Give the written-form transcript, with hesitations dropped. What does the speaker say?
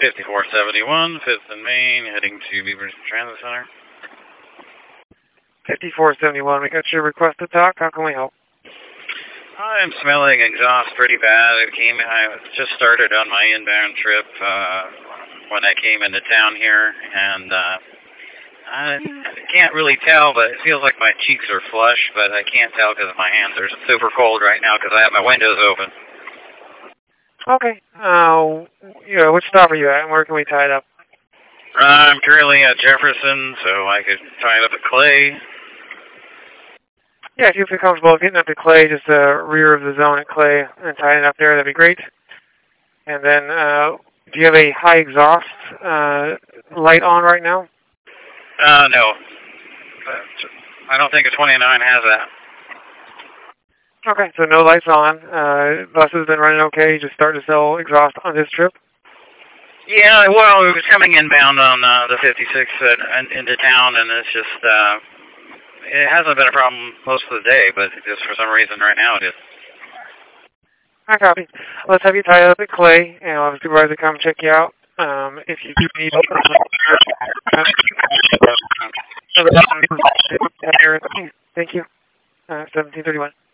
5471, 5th and Main, heading to Beaver Transit Center. 5471, we got your request to talk. How can we help? I'm smelling exhaust pretty bad. I just started on my inbound trip when I came into town here, and I can't really tell, but it feels like my cheeks are flush, but I can't tell because my hands are super cold right now because I have my windows open. Okay. Which stop are you at, and where can we tie it up? I'm currently at Jefferson, so I could tie it up at Clay. Yeah, if you feel comfortable getting up to Clay, just rear of the zone at Clay, and tying it up there, that'd be great. And then, do you have a high exhaust light on right now? No. I don't think a 29 has that. Okay, so no lights on. Bus has been running okay. Just starting to sell exhaust on this trip? Yeah, well, it was coming inbound on the 56 into town, and it's just, it hasn't been a problem most of the day, but just for some reason right now it is. I copy. Let's have you tie up at Clay, and I'll have a supervisor come check you out. If you do need Thank you. 1731.